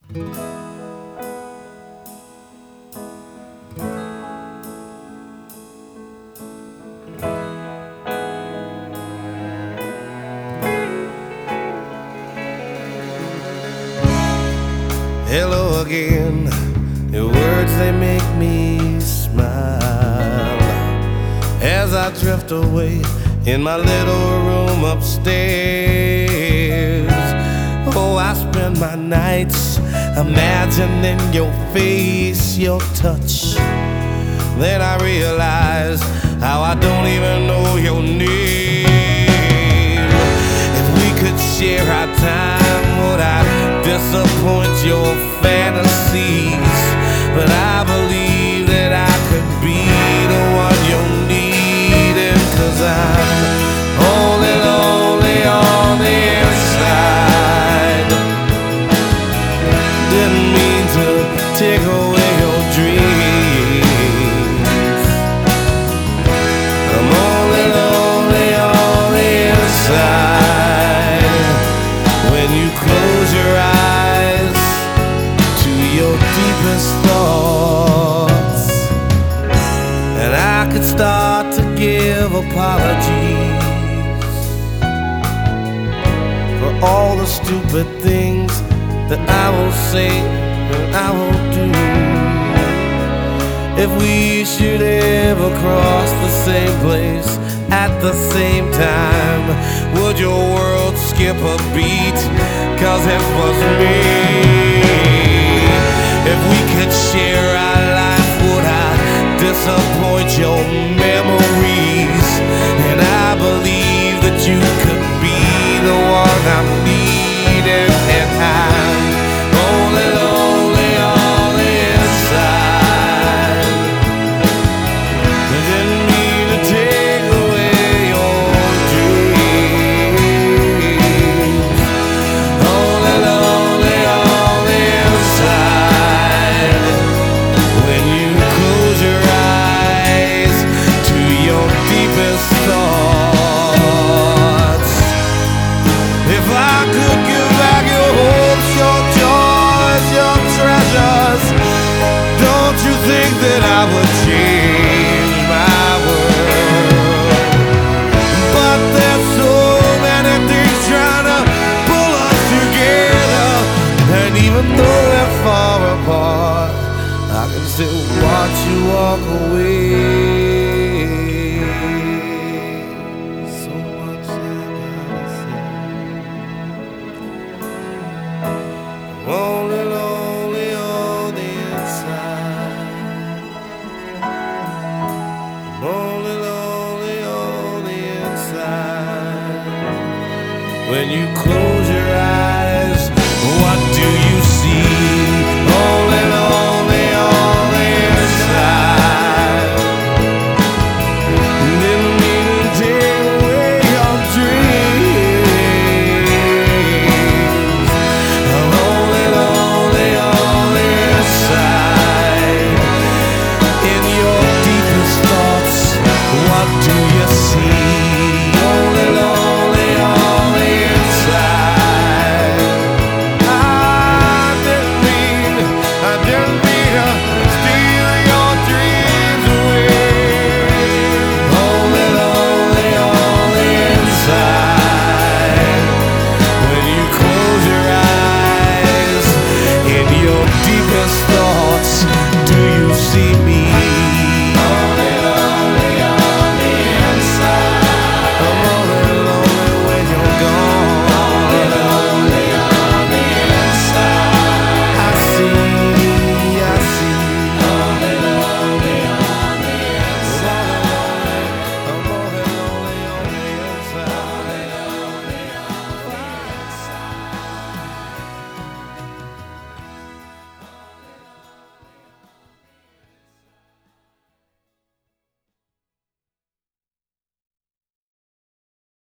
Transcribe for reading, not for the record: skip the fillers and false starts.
Hello again, your words they make me smile as I drift away in my little room upstairs. Oh, I spend my nights imagining your face, your touch. Then I realize how I don't even know your name. If we could share our time, would I disappoint your fantasies? But I believe that I could be the one you're needing, 'cause I'm only lonely on the inside. Didn't mean to take away your dreams. I'm only lonely on the inside. When you close your eyes to your deepest thoughts, and I could start to give apologies for all the stupid things that I will say and I will do. If we should ever cross the same place at the same time, would your world skip a beat? 'Cause if it was me, if we could share our life, would I disappoint your memories? And I believe that you could be the one I'm needing, and I'm only lonely on the inside. I didn't mean to take away your dreams. Only lonely on the inside. When you close your eyes to your deepest thoughts. If I could give back your hopes, your joys, your treasures, don't you think that I would change my world? But there's so many things trying to pull us together, and even though we're far apart, I can still watch you walk away. So much I gotta say. I'm only lonely on the inside. I'm only lonely on the inside. When you close